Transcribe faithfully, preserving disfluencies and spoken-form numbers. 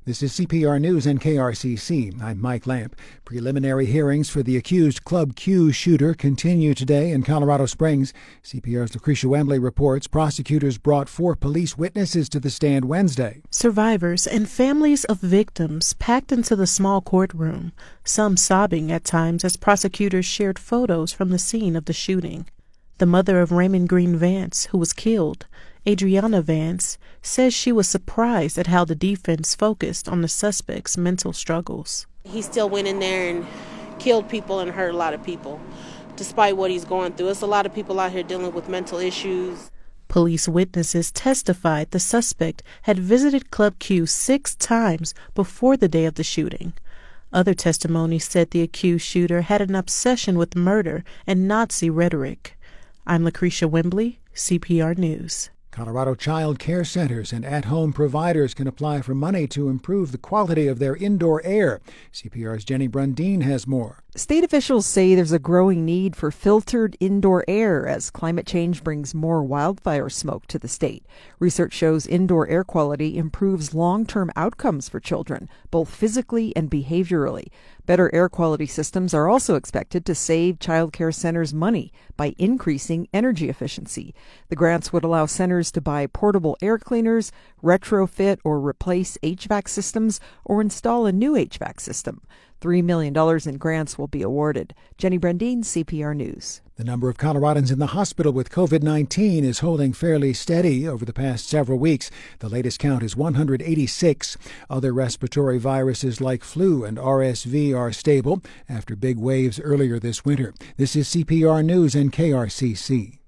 This is C P R News and K R C C. I'm Mike Lamp. Preliminary hearings for the accused Club Q shooter continue today in Colorado Springs. C P R's Lucretia Wembley reports prosecutors brought four police witnesses to the stand Wednesday. Survivors and families of victims packed into the small courtroom, some sobbing at times as prosecutors shared photos from the scene of the shooting. The mother of Raymond Green Vance, who was killed, Adriana Vance, says she was surprised at how the defense focused on the suspect's mental struggles. He still went in there and killed people and hurt a lot of people, despite what he's going through. It's a lot of people out here dealing with mental issues. Police witnesses testified the suspect had visited Club Q six times before the day of the shooting. Other testimony said the accused shooter had an obsession with murder and Nazi rhetoric. I'm Lucretia Wembley, C P R News. Colorado child care centers and at-home providers can apply for money to improve the quality of their indoor air. C P R's Jenny Brundeen has more. State officials say there's a growing need for filtered indoor air as climate change brings more wildfire smoke to the state. Research shows indoor air quality improves long-term outcomes for children, both physically and behaviorally. Better air quality systems are also expected to save child care centers money by increasing energy efficiency. The grants would allow centers to buy portable air cleaners, retrofit or replace H V A C systems, or install a new H V A C system. three million dollars in grants will be awarded. Jenny Brundeen, C P R News. The number of Coloradans in the hospital with covid nineteen is holding fairly steady over the past several weeks. The latest count is one hundred eighty-six. Other respiratory viruses like flu and R S V are stable after big waves earlier this winter. This is C P R News and K R C C.